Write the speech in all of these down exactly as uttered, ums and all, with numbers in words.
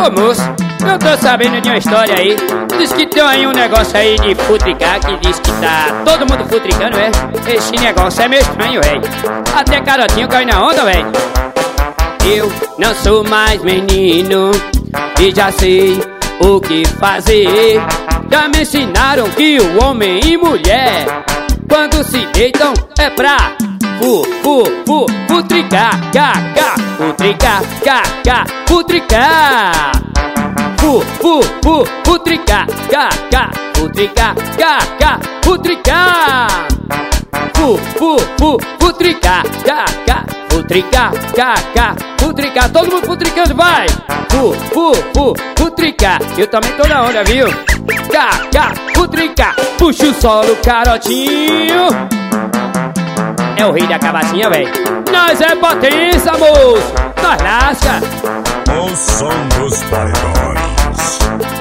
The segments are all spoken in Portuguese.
Ô moço, eu tô sabendo de uma história aí. Diz que tem aí um negócio aí de futricar, que diz que tá todo mundo futricando, é? Esse negócio é meio estranho, véi. Até Carotinho cai na onda, véi. Eu não sou mais menino e já sei o que fazer. Já me ensinaram que o homem e mulher, quando se deitam é pra fu, fu, fu, futricar, cá, cá, futricar, cá, cá, futricar. Fu, fu, fu, futricar, cá, cá, futricar, cá, cá, futricar. Fu, fu, fu, futricar, cá, cá, futricar, cá, cá, futricar. Todo mundo futricando, vai! Fu, fu, fu, futricar. Eu também tô na onda, viu? Cá, cá, futricar. Puxa o solo, Carotinho. É o rei da cabacinha, véi. Nós é potência, moço. Nós lasca. O som dos paredões.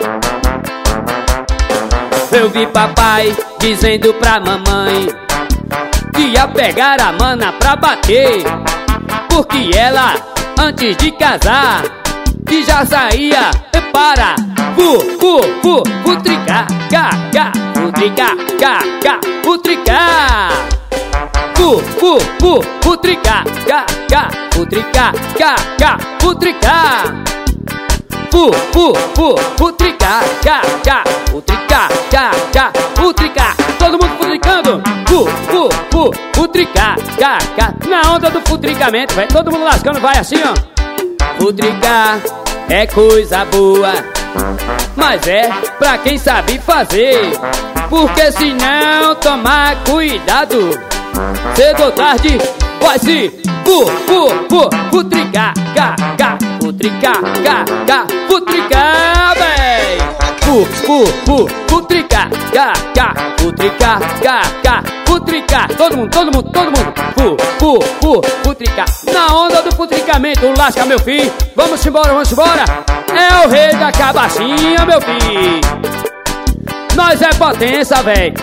Eu vi papai dizendo pra mamãe que ia pegar a mana pra bater, porque ela, antes de casar, que já saía para fu, fu, fu, futricar, cá, cá, futricar, cá, cá, futricar. Fu, fu, fu, futricar, cá, cá, futricar, cá, cá, futricar. Fu, fu, fu, futricar, cá, cá, futricar, cá, cá, futricar. Todo mundo futricando. Fu, fu, fu, futricar, cá, cá. Na onda do futricamento, velho. Todo mundo lascando, vai assim, ó. Futricar é coisa boa, mas é pra quem sabe fazer. Porque se não tomar cuidado, cedo ou tarde vai se fu, fu, fu, futricar, cá, cá, futricar, cá, cá, futricar, véi. Fu, fu, fu, futricar, cá, cá, futricar, cá, cá, futricar. Todo mundo, todo mundo, todo mundo. Fu, fu, fu, futricar. Na onda do futricamento, lasca, meu filho. Vamos embora, vamos embora. É o rei da cabacinha, meu filho. Nós é potência, véi.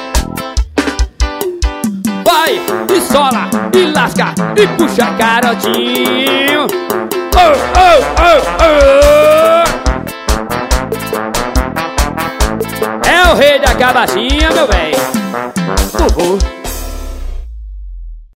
Vai, e sola, e lasca, e puxa, Carotinho. Oh, oh, oh, oh. É o rei da cabacinha, meu véi. Uhul.